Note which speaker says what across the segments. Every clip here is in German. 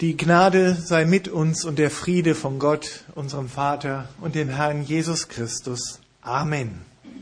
Speaker 1: Die Gnade sei mit uns und der Friede von Gott, unserem Vater und dem Herrn Jesus Christus. Amen.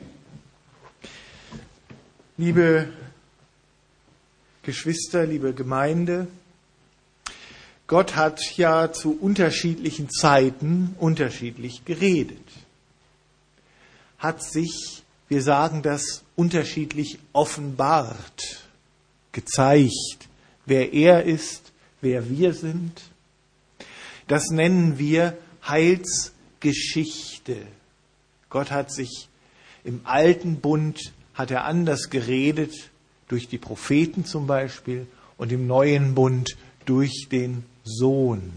Speaker 1: Liebe Geschwister, liebe Gemeinde, Gott hat ja zu unterschiedlichen Zeiten unterschiedlich geredet. Hat sich, wir sagen das, unterschiedlich offenbart, gezeigt, wer er ist, wer wir sind. Das nennen wir Heilsgeschichte. Gott hat sich im alten Bund, hat er anders geredet, durch die Propheten zum Beispiel, und im neuen Bund durch den Sohn.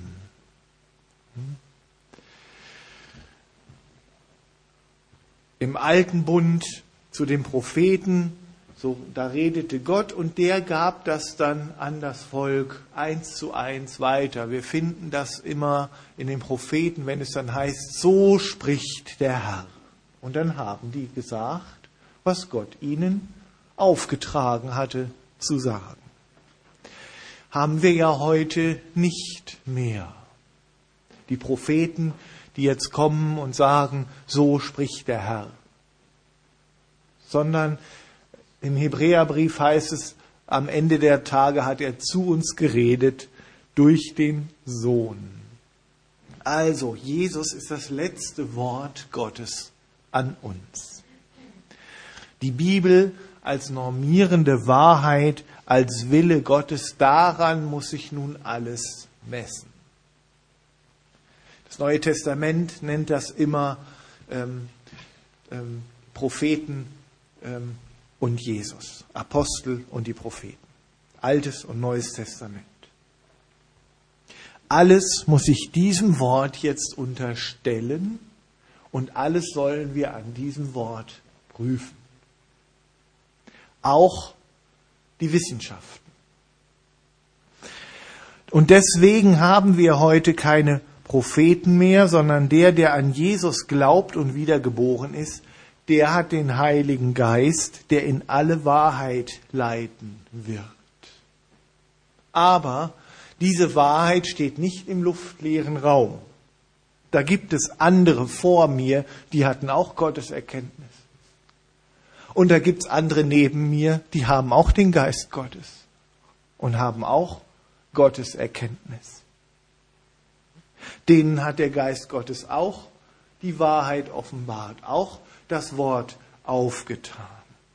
Speaker 1: Im alten Bund zu den Propheten, so, da redete Gott und der gab das dann an das Volk 1:1 weiter. Wir finden das immer in den Propheten, wenn es dann heißt, so spricht der Herr. Und dann haben die gesagt, was Gott ihnen aufgetragen hatte zu sagen. Haben wir ja heute nicht mehr. Die Propheten, die jetzt kommen und sagen, so spricht der Herr. Sondern im Hebräerbrief heißt es, am Ende der Tage hat er zu uns geredet durch den Sohn. Also, Jesus ist das letzte Wort Gottes an uns. Die Bibel als normierende Wahrheit, als Wille Gottes, daran muss sich nun alles messen. Das Neue Testament nennt das immer Propheten und Jesus, Apostel und die Propheten, Altes und Neues Testament. Alles muss sich diesem Wort jetzt unterstellen und alles sollen wir an diesem Wort prüfen. Auch die Wissenschaften. Und deswegen haben wir heute keine Propheten mehr, sondern der an Jesus glaubt und wiedergeboren ist, der hat den Heiligen Geist, der in alle Wahrheit leiten wird. Aber diese Wahrheit steht nicht im luftleeren Raum. Da gibt es andere vor mir, die hatten auch Gottes Erkenntnis. Und da gibt es andere neben mir, die haben auch den Geist Gottes und haben auch Gottes Erkenntnis. Denen hat der Geist Gottes auch die Wahrheit offenbart, auch das Wort aufgetan.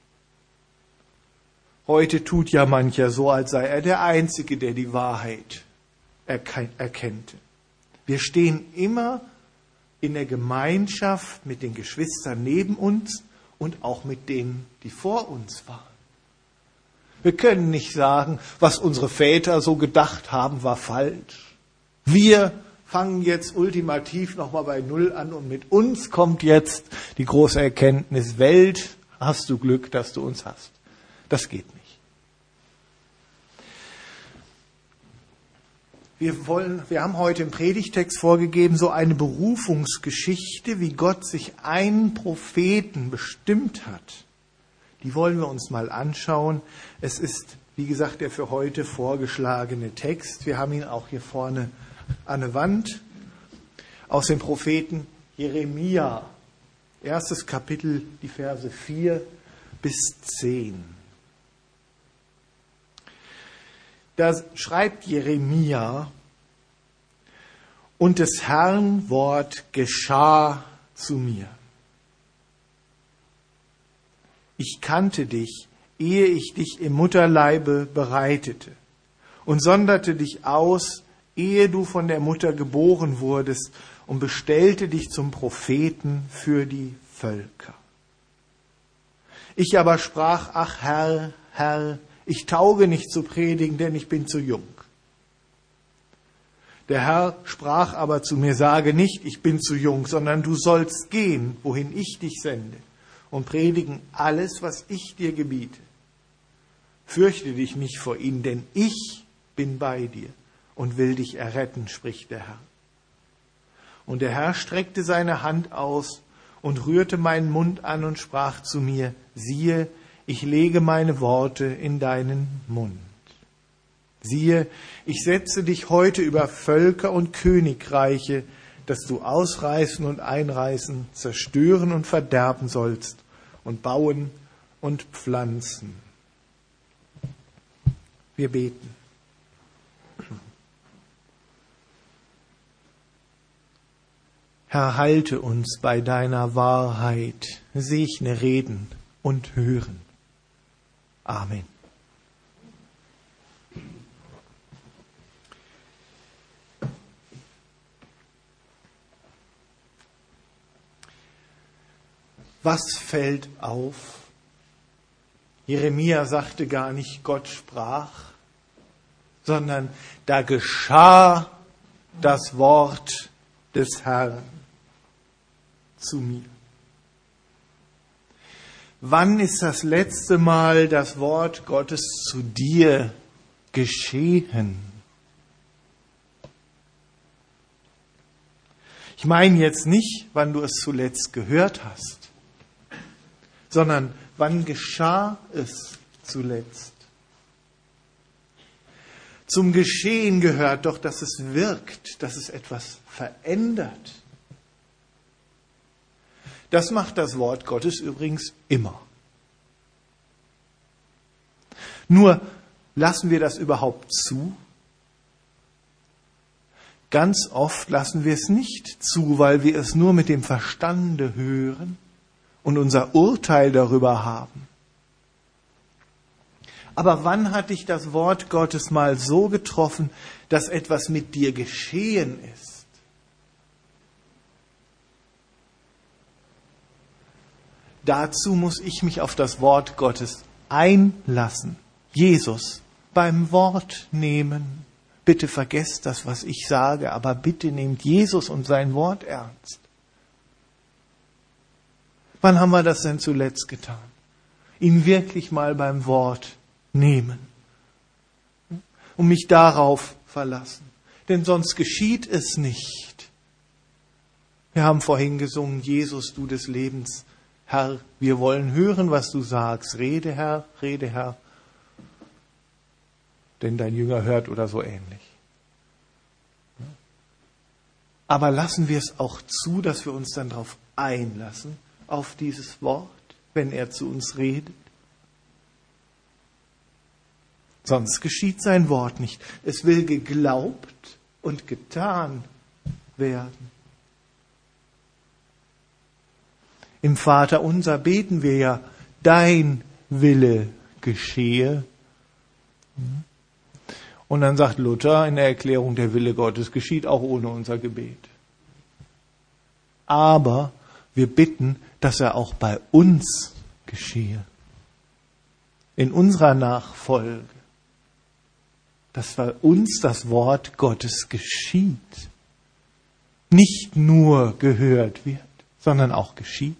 Speaker 1: Heute tut ja mancher so, als sei er der Einzige, der die Wahrheit erkennt. Wir stehen immer in der Gemeinschaft mit den Geschwistern neben uns und auch mit denen, die vor uns waren. Wir können nicht sagen, was unsere Väter so gedacht haben, war falsch. Wir fangen jetzt ultimativ nochmal bei Null an und mit uns kommt jetzt die große Erkenntnis, Welt, hast du Glück, dass du uns hast. Das geht nicht. Wir haben heute im Predigtext vorgegeben, so eine Berufungsgeschichte, wie Gott sich einen Propheten bestimmt hat. Die wollen wir uns mal anschauen. Es ist, wie gesagt, der für heute vorgeschlagene Text. Wir haben ihn auch hier vorne an der Wand aus dem Propheten Jeremia. 1. Kapitel, die Verse 4 bis 10. Da schreibt Jeremia, und des Herrn Wort geschah zu mir. Ich kannte dich, ehe ich dich im Mutterleibe bereitete und sonderte dich aus, ehe du von der Mutter geboren wurdest, und bestellte dich zum Propheten für die Völker. Ich aber sprach, ach Herr, Herr, ich tauge nicht zu predigen, denn ich bin zu jung. Der Herr sprach aber zu mir, sage nicht, ich bin zu jung, sondern du sollst gehen, wohin ich dich sende, und predigen alles, was ich dir gebiete. Fürchte dich nicht vor ihnen, denn ich bin bei dir und will dich erretten, spricht der Herr. Und der Herr streckte seine Hand aus und rührte meinen Mund an und sprach zu mir, siehe, ich lege meine Worte in deinen Mund. Siehe, ich setze dich heute über Völker und Königreiche, dass du ausreißen und einreißen, zerstören und verderben sollst und bauen und pflanzen. Wir beten. Herr, halte uns bei deiner Wahrheit, segne Reden und Hören. Amen. Was fällt auf? Jeremia sagte gar nicht, Gott sprach, sondern da geschah das Wort des Herrn zu mir. Wann ist das letzte Mal das Wort Gottes zu dir geschehen? Ich meine jetzt nicht, wann du es zuletzt gehört hast, sondern wann geschah es zuletzt? Zum Geschehen gehört doch, dass es wirkt, dass es etwas verändert. Das macht das Wort Gottes übrigens immer. Nur lassen wir das überhaupt zu? Ganz oft lassen wir es nicht zu, weil wir es nur mit dem Verstande hören und unser Urteil darüber haben. Aber wann hat dich das Wort Gottes mal so getroffen, dass etwas mit dir geschehen ist? Dazu muss ich mich auf das Wort Gottes einlassen. Jesus beim Wort nehmen. Bitte vergesst das, was ich sage, aber bitte nehmt Jesus und sein Wort ernst. Wann haben wir das denn zuletzt getan? Ihn wirklich mal beim Wort nehmen und mich darauf verlassen. Denn sonst geschieht es nicht. Wir haben vorhin gesungen, Jesus, du des Lebens, Herr, wir wollen hören, was du sagst. Rede, Herr, denn dein Jünger hört oder so ähnlich. Aber lassen wir es auch zu, dass wir uns dann darauf einlassen, auf dieses Wort, wenn er zu uns redet? Sonst geschieht sein Wort nicht. Es will geglaubt und getan werden. Im Vaterunser beten wir ja, dein Wille geschehe. Und dann sagt Luther in der Erklärung, der Wille Gottes geschieht auch ohne unser Gebet. Aber wir bitten, dass er auch bei uns geschehe. In unserer Nachfolge. Dass bei uns das Wort Gottes geschieht. Nicht nur gehört wird, sondern auch geschieht.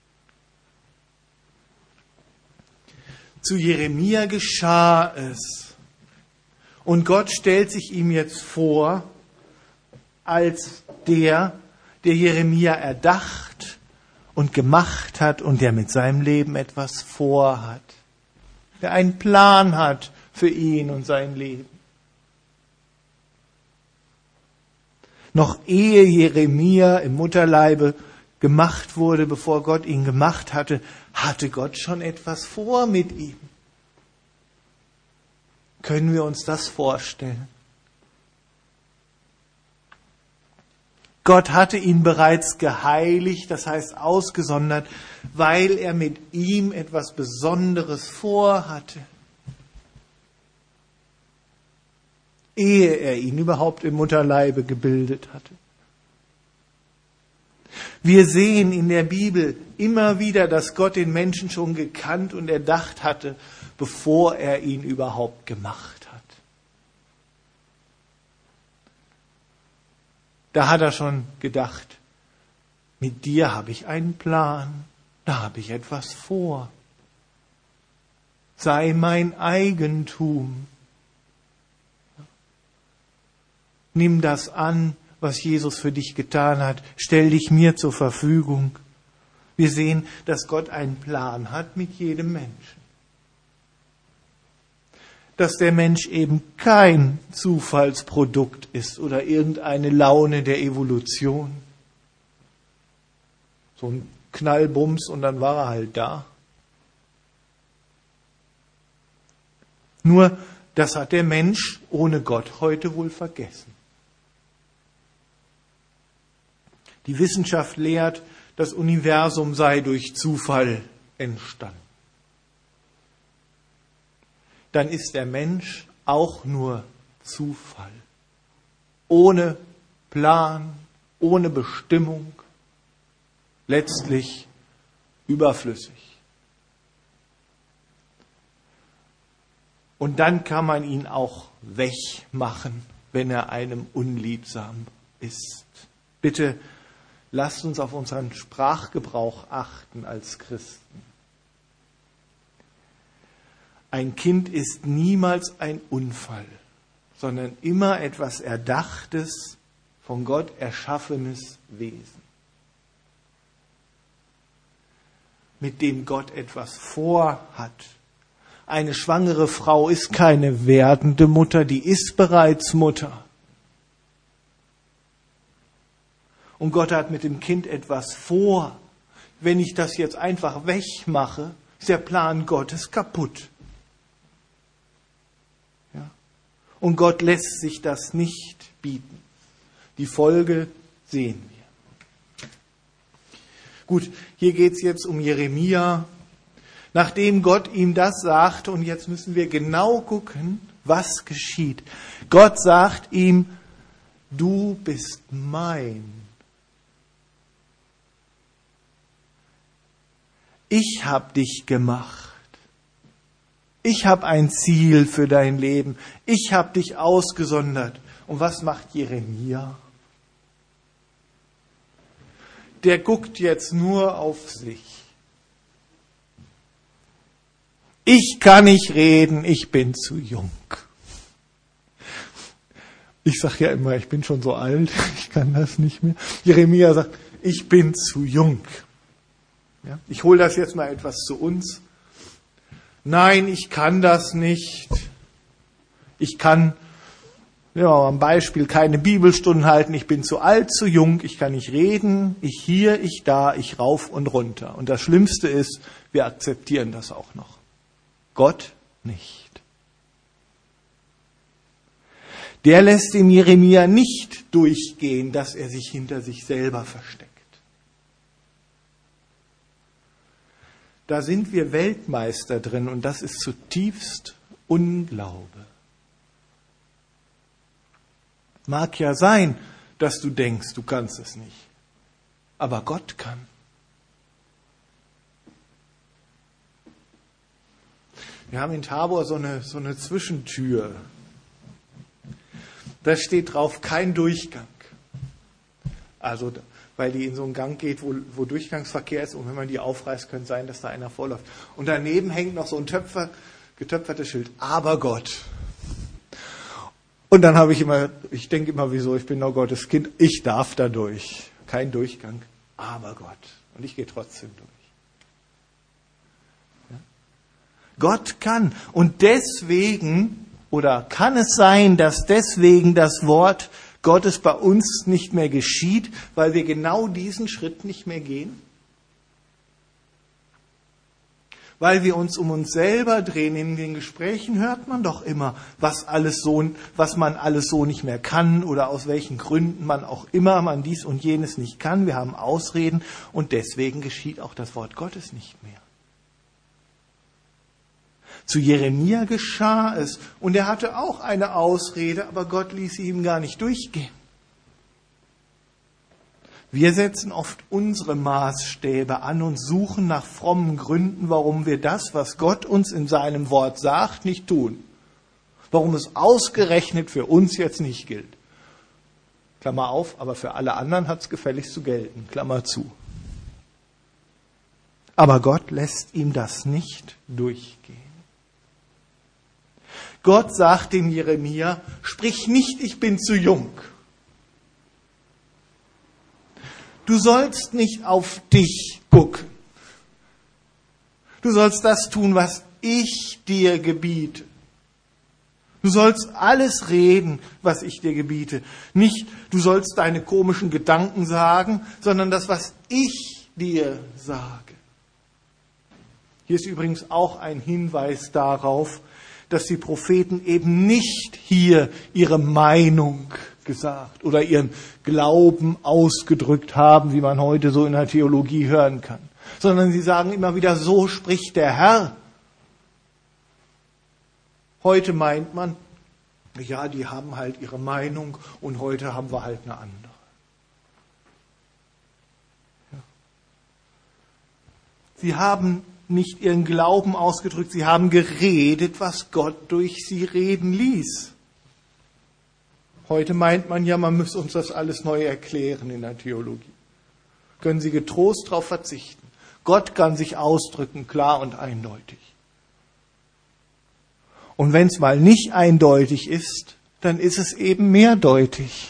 Speaker 1: Zu Jeremia geschah es. Und Gott stellt sich ihm jetzt vor, als der Jeremia erdacht und gemacht hat und der mit seinem Leben etwas vorhat. Der einen Plan hat für ihn und sein Leben. Noch ehe Jeremia im Mutterleibe gemacht wurde, bevor Gott ihn gemacht hatte, hatte Gott schon etwas vor mit ihm. Können wir uns das vorstellen? Gott hatte ihn bereits geheiligt, das heißt ausgesondert, weil er mit ihm etwas Besonderes vorhatte. Ehe er ihn überhaupt im Mutterleibe gebildet hatte. Wir sehen in der Bibel immer wieder, dass Gott den Menschen schon gekannt und erdacht hatte, bevor er ihn überhaupt gemacht hat. Da hat er schon gedacht, mit dir habe ich einen Plan, da habe ich etwas vor. Sei mein Eigentum. Nimm das an, was Jesus für dich getan hat. Stell dich mir zur Verfügung. Wir sehen, dass Gott einen Plan hat mit jedem Menschen. dass der Mensch eben kein Zufallsprodukt ist oder irgendeine Laune der Evolution. So ein Knallbums und dann war er halt da. Nur, das hat der Mensch ohne Gott heute wohl vergessen. Die Wissenschaft lehrt, das Universum sei durch Zufall entstanden. Dann ist der Mensch auch nur Zufall. Ohne Plan, ohne Bestimmung, letztlich überflüssig. Und dann kann man ihn auch wegmachen, wenn er einem unliebsam ist. Bitte lasst uns auf unseren Sprachgebrauch achten als Christen. Ein Kind ist niemals ein Unfall, sondern immer etwas Erdachtes, von Gott erschaffenes Wesen, mit dem Gott etwas vorhat. Eine schwangere Frau ist keine werdende Mutter, die ist bereits Mutter. Und Gott hat mit dem Kind etwas vor. Wenn ich das jetzt einfach wegmache, ist der Plan Gottes kaputt. Ja? Und Gott lässt sich das nicht bieten. Die Folge sehen wir. Gut, hier geht es jetzt um Jeremia. Nachdem Gott ihm das sagt, und jetzt müssen wir genau gucken, was geschieht. Gott sagt ihm, du bist mein. Ich habe dich gemacht. Ich habe ein Ziel für dein Leben. Ich habe dich ausgesondert. Und was macht Jeremia? Der guckt jetzt nur auf sich. Ich kann nicht reden, ich bin zu jung. Ich sage ja immer, ich bin schon so alt, ich kann das nicht mehr. Jeremia sagt, ich bin zu jung. Ja, ich hole das jetzt mal etwas zu uns. Nein, ich kann das nicht. Ich kann, ja, am Beispiel keine Bibelstunden halten, ich bin zu alt, zu jung, ich kann nicht reden, ich hier, ich da, ich rauf und runter. Und das Schlimmste ist, wir akzeptieren das auch noch. Gott nicht. Der lässt dem Jeremia nicht durchgehen, dass er sich hinter sich selber versteckt. Da sind wir Weltmeister drin und das ist zutiefst Unglaube. Mag ja sein, dass du denkst, du kannst es nicht, aber Gott kann. Wir haben in Tabor so eine Zwischentür. Da steht drauf, kein Durchgang. Also, weil die in so einen Gang geht, wo Durchgangsverkehr ist und wenn man die aufreißt, könnte es sein, dass da einer vorläuft. Und daneben hängt noch so ein getöpfertes Schild, aber Gott. Und dann ich denke immer, wieso, ich bin doch Gottes Kind, ich darf da durch. Kein Durchgang, aber Gott. Und ich gehe trotzdem durch. Gott kann. Und deswegen, oder kann es sein, dass deswegen das Wort Gottes bei uns nicht mehr geschieht, weil wir genau diesen Schritt nicht mehr gehen? Weil wir uns um uns selber drehen. In den Gesprächen hört man doch immer, was man alles so nicht mehr kann oder aus welchen Gründen man auch immer man dies und jenes nicht kann. Wir haben Ausreden und deswegen geschieht auch das Wort Gottes nicht mehr. Zu Jeremia geschah es und er hatte auch eine Ausrede, aber Gott ließ sie ihm gar nicht durchgehen. Wir setzen oft unsere Maßstäbe an und suchen nach frommen Gründen, warum wir das, was Gott uns in seinem Wort sagt, nicht tun. Warum es ausgerechnet für uns jetzt nicht gilt. Klammer auf, aber für alle anderen hat es gefälligst zu gelten. Klammer zu. Aber Gott lässt ihm das nicht durchgehen. Gott sagt dem Jeremia, sprich nicht, ich bin zu jung. Du sollst nicht auf dich gucken. Du sollst das tun, was ich dir gebiete. Du sollst alles reden, was ich dir gebiete. Nicht, du sollst deine komischen Gedanken sagen, sondern das, was ich dir sage. Hier ist übrigens auch ein Hinweis darauf, dass die Propheten eben nicht hier ihre Meinung gesagt oder ihren Glauben ausgedrückt haben, wie man heute so in der Theologie hören kann, sondern sie sagen immer wieder, so spricht der Herr. Heute meint man, ja, die haben halt ihre Meinung und heute haben wir halt eine andere. Ja. Sie haben nicht ihren Glauben ausgedrückt, sie haben geredet, was Gott durch sie reden ließ. Heute meint man ja, man müsse uns das alles neu erklären in der Theologie. Können Sie getrost darauf verzichten. Gott kann sich ausdrücken, klar und eindeutig. Und wenn es mal nicht eindeutig ist, dann ist es eben mehrdeutig.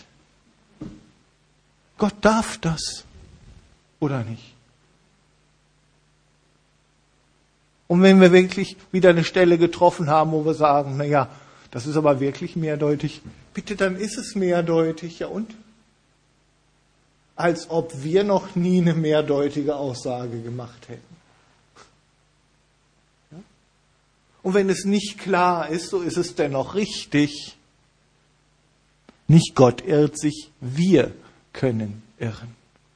Speaker 1: Gott darf das, oder nicht? Und wenn wir wirklich wieder eine Stelle getroffen haben, wo wir sagen, naja, das ist aber wirklich mehrdeutig, bitte, dann ist es mehrdeutig, ja und? Als ob wir noch nie eine mehrdeutige Aussage gemacht hätten. Ja? Und wenn es nicht klar ist, so ist es dennoch richtig. Nicht Gott irrt sich, wir können irren.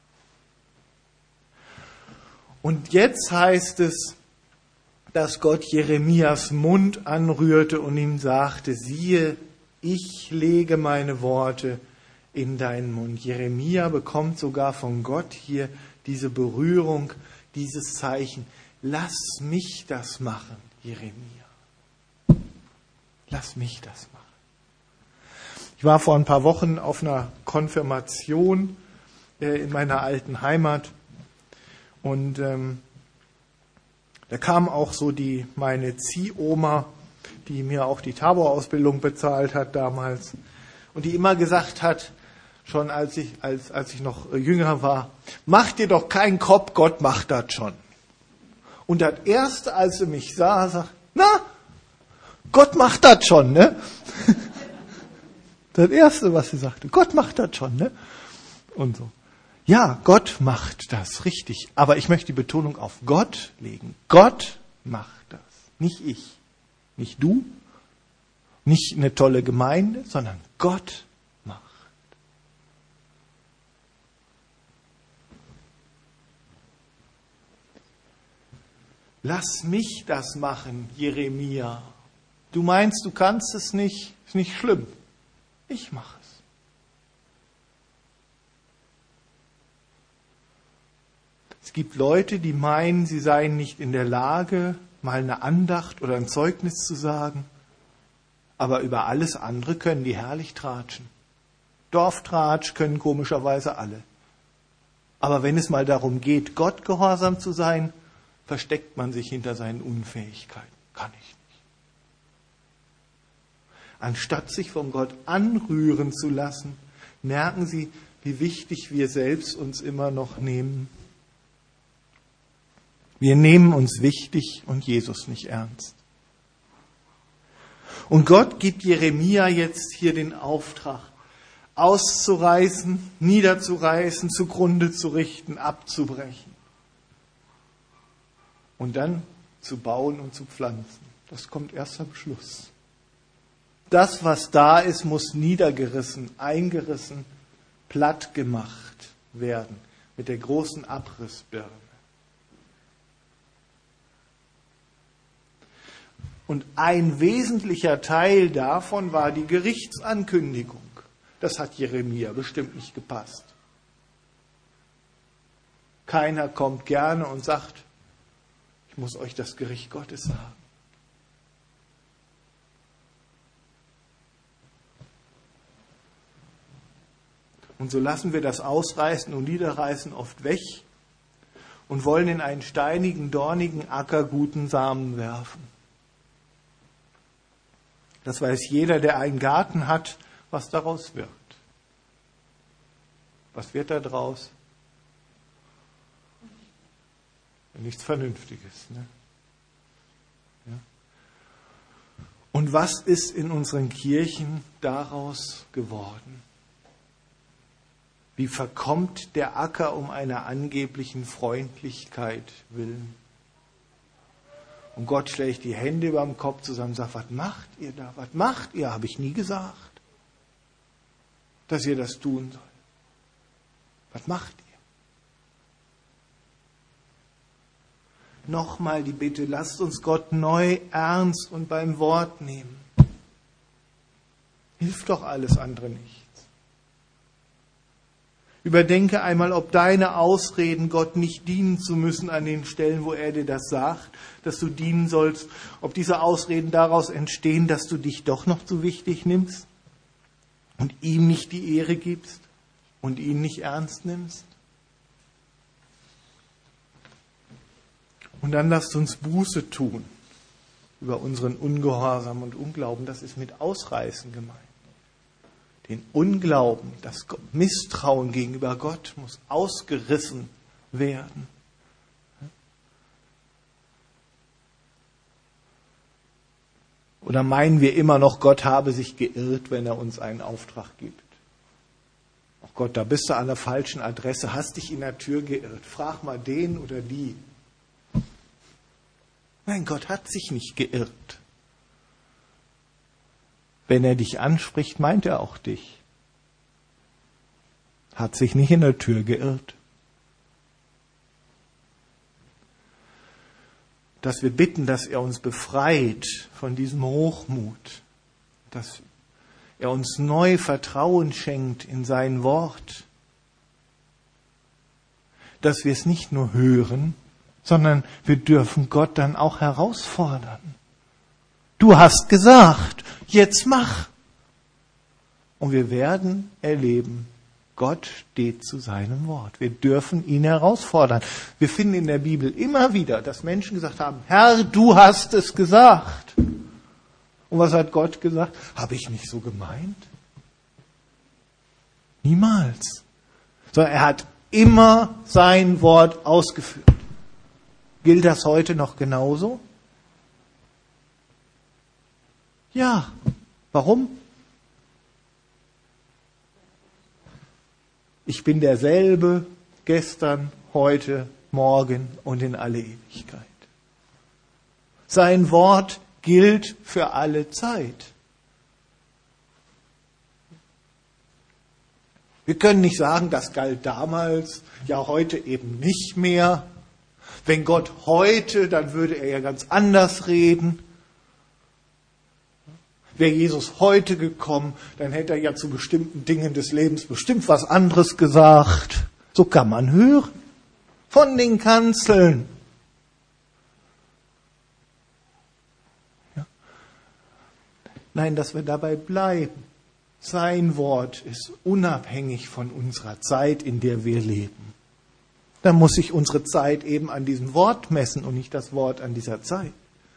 Speaker 1: Und jetzt heißt es, dass Gott Jeremias Mund anrührte und ihm sagte, siehe, ich lege meine Worte in deinen Mund. Jeremia bekommt sogar von Gott hier diese Berührung, dieses Zeichen. Lass mich das machen, Jeremia. Lass mich das machen. Ich war vor ein paar Wochen auf einer Konfirmation in meiner alten Heimat und da kam auch so meine Ziehoma, die mir auch die Tabor-Ausbildung bezahlt hat damals und die immer gesagt hat, schon als ich noch jünger war, mach dir doch keinen Kopf, Gott macht das schon. Und das Erste, als sie mich sah, sagt, na, Gott macht das schon, ne? Das Erste, was sie sagte, Gott macht das schon, ne? Und so. Ja, Gott macht das, richtig. Aber ich möchte die Betonung auf Gott legen. Gott macht das. Nicht ich, nicht du, nicht eine tolle Gemeinde, sondern Gott macht. Lass mich das machen, Jeremia. Du meinst, du kannst es nicht, ist nicht schlimm. Ich mache es. Es gibt Leute, die meinen, sie seien nicht in der Lage, mal eine Andacht oder ein Zeugnis zu sagen, aber über alles andere können die herrlich tratschen. Dorftratsch können komischerweise alle. Aber wenn es mal darum geht, Gott gehorsam zu sein, versteckt man sich hinter seinen Unfähigkeiten. Kann ich nicht. Anstatt sich von Gott anrühren zu lassen, merken Sie, wie wichtig wir selbst uns immer noch nehmen. Wir nehmen uns wichtig und Jesus nicht ernst. Und Gott gibt Jeremia jetzt hier den Auftrag, auszureißen, niederzureißen, zugrunde zu richten, abzubrechen. Und dann zu bauen und zu pflanzen. Das kommt erst am Schluss. Das, was da ist, muss niedergerissen, eingerissen, platt gemacht werden mit der großen Abrissbirne. Und ein wesentlicher Teil davon war die Gerichtsankündigung. Das hat Jeremia bestimmt nicht gepasst. Keiner kommt gerne und sagt, ich muss euch das Gericht Gottes sagen. Und so lassen wir das Ausreißen und Niederreißen oft weg und wollen in einen steinigen, dornigen Acker guten Samen werfen. Das weiß jeder, der einen Garten hat, was daraus wird. Was wird da draus? Nichts Vernünftiges. Ne? Ja. Und was ist in unseren Kirchen daraus geworden? Wie verkommt der Acker um einer angeblichen Freundlichkeit willen? Und Gott schlägt die Hände über dem Kopf zusammen und sagt, was macht ihr da? Was macht ihr? Habe ich nie gesagt, dass ihr das tun sollt. Was macht ihr? Nochmal die Bitte, lasst uns Gott neu ernst und beim Wort nehmen. Hilft doch alles andere nichts. Überdenke einmal, ob deine Ausreden, Gott nicht dienen zu müssen an den Stellen, wo er dir das sagt, dass du dienen sollst, ob diese Ausreden daraus entstehen, dass du dich doch noch zu wichtig nimmst und ihm nicht die Ehre gibst und ihn nicht ernst nimmst. Und dann lasst uns Buße tun über unseren Ungehorsam und Unglauben. Das ist mit Ausreißen gemeint. Den Unglauben, das Misstrauen gegenüber Gott muss ausgerissen werden. Oder meinen wir immer noch, Gott habe sich geirrt, wenn er uns einen Auftrag gibt? Ach Gott, da bist du an der falschen Adresse, hast dich in der Tür geirrt. Frag mal den oder die. Nein, Gott hat sich nicht geirrt. Wenn er dich anspricht, meint er auch dich. Hat sich nicht in der Tür geirrt. Dass wir bitten, dass er uns befreit von diesem Hochmut. Dass er uns neu Vertrauen schenkt in sein Wort. Dass wir es nicht nur hören, sondern wir dürfen Gott dann auch herausfordern. Du hast gesagt, jetzt mach. Und wir werden erleben, Gott steht zu seinem Wort. Wir dürfen ihn herausfordern. Wir finden in der Bibel immer wieder, dass Menschen gesagt haben, Herr, du hast es gesagt. Und was hat Gott gesagt? Habe ich nicht so gemeint? Niemals. Sondern er hat immer sein Wort ausgeführt. Gilt das heute noch genauso? Ja. Warum? Ich bin derselbe gestern, heute, morgen und in alle Ewigkeit. Sein Wort gilt für alle Zeit. Wir können nicht sagen, das galt damals, ja heute eben nicht mehr. Wenn Gott heute, dann würde er ja ganz anders reden. Wäre Jesus heute gekommen, dann hätte er ja zu bestimmten Dingen des Lebens bestimmt was anderes gesagt. So kann man hören. Von den Kanzeln. Ja. Nein, dass wir dabei bleiben. Sein Wort ist unabhängig von unserer Zeit, in der wir leben. Dann muss sich unsere Zeit eben an diesem Wort messen und nicht das Wort an dieser Zeit.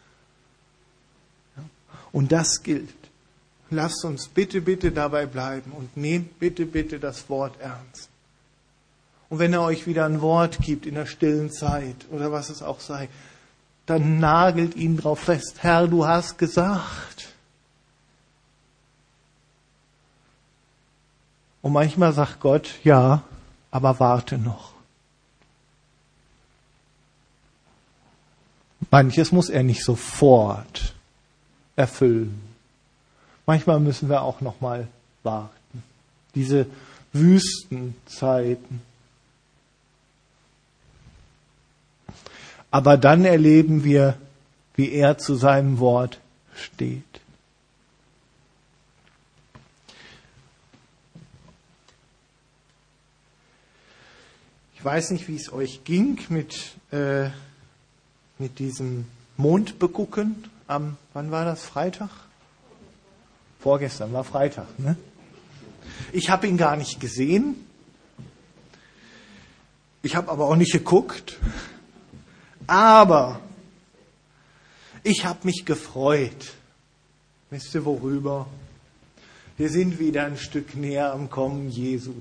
Speaker 1: Und das gilt. Lasst uns bitte, bitte dabei bleiben und nehmt bitte, bitte das Wort ernst. Und wenn er euch wieder ein Wort gibt in der stillen Zeit oder was es auch sei, dann nagelt ihn drauf fest. Herr, du hast gesagt. Und manchmal sagt Gott, ja, aber warte noch. Manches muss er nicht sofort erfüllen. Manchmal müssen wir auch noch mal warten. Diese Wüstenzeiten. Aber dann erleben wir, wie er zu seinem Wort steht. Ich weiß nicht, wie es euch ging mit diesem Mondbegucken am, wann war das, Freitag? Vorgestern war Freitag, ne? Ich habe ihn gar nicht gesehen. Ich habe aber auch nicht geguckt. Aber ich habe mich gefreut. Wisst ihr worüber? Wir sind wieder ein Stück näher am Kommen Jesu.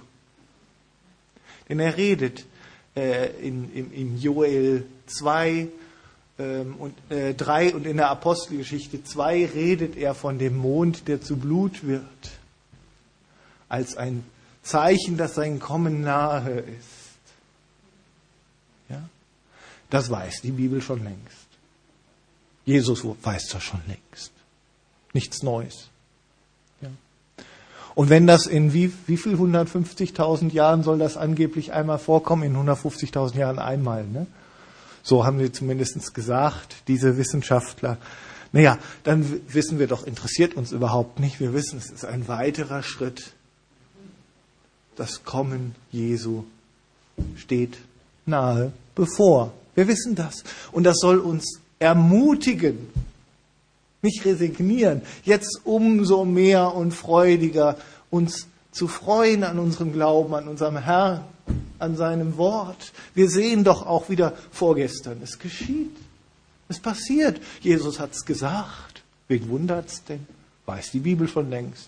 Speaker 1: Denn er redet in Joel 2 3 und in der Apostelgeschichte 2 redet er von dem Mond, der zu Blut wird, als ein Zeichen, dass sein Kommen nahe ist. Ja? Das weiß die Bibel schon längst. Jesus weiß das schon längst. Nichts Neues. Ja. Und wenn das in wie viel 150.000 Jahren soll das angeblich einmal vorkommen? In 150.000 Jahren einmal, ne? So haben sie zumindest gesagt, diese Wissenschaftler. Naja, dann wissen wir doch, interessiert uns überhaupt nicht. Wir wissen, es ist ein weiterer Schritt. Das Kommen Jesu steht nahe bevor. Wir wissen das. Und das soll uns ermutigen, nicht resignieren, jetzt umso mehr und freudiger uns zu freuen an unserem Glauben, an unserem Herrn, an seinem Wort. Wir sehen doch auch wieder vorgestern, es geschieht, es passiert. Jesus hat es gesagt. Wen wundert's denn? Weiß die Bibel schon längst.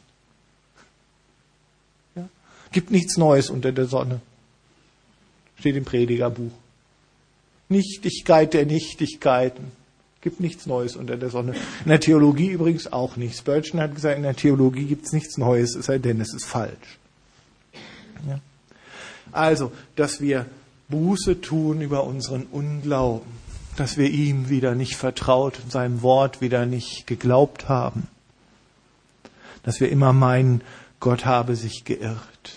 Speaker 1: Ja? Gibt nichts Neues unter der Sonne. Steht im Predigerbuch. Nichtigkeit der Nichtigkeiten. Gibt nichts Neues unter der Sonne. In der Theologie übrigens auch nicht. Spurgeon hat gesagt, in der Theologie gibt es nichts Neues, es sei denn, es ist falsch. Ja. Also, dass wir Buße tun über unseren Unglauben, dass wir ihm wieder nicht vertraut und seinem Wort wieder nicht geglaubt haben, dass wir immer meinen, Gott habe sich geirrt.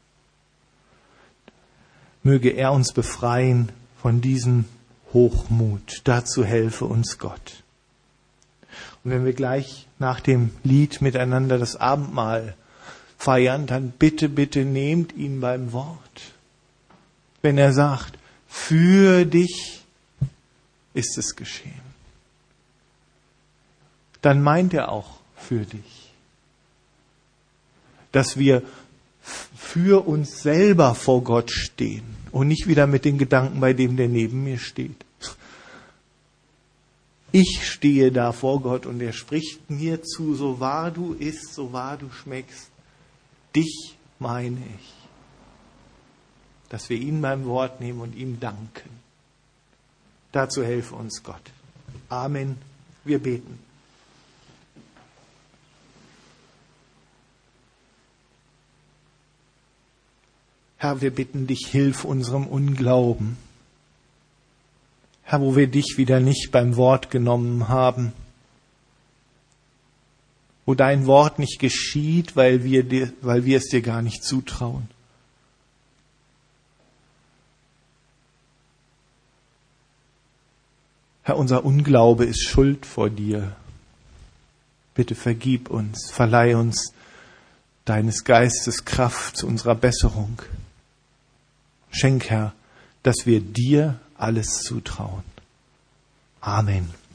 Speaker 1: Möge er uns befreien von diesem Hochmut. Dazu helfe uns Gott. Und wenn wir gleich nach dem Lied miteinander das Abendmahl feiern, dann bitte, bitte nehmt ihn beim Wort. Wenn er sagt, für dich ist es geschehen, dann meint er auch für dich. Dass wir für uns selber vor Gott stehen und nicht wieder mit den Gedanken bei dem, der neben mir steht. Ich stehe da vor Gott und er spricht mir zu, so wahr du isst, so wahr du schmeckst. Dich meine ich. Dass wir ihn beim Wort nehmen und ihm danken. Dazu helfe uns Gott. Amen. Wir beten. Herr, wir bitten dich, hilf unserem Unglauben. Herr, wo wir dich wieder nicht beim Wort genommen haben, wo dein Wort nicht geschieht, weil wir es dir gar nicht zutrauen. Herr, unser Unglaube ist Schuld vor dir. Bitte vergib uns, verleih uns deines Geistes Kraft zu unserer Besserung. Schenk, Herr, dass wir dir alles zutrauen. Amen.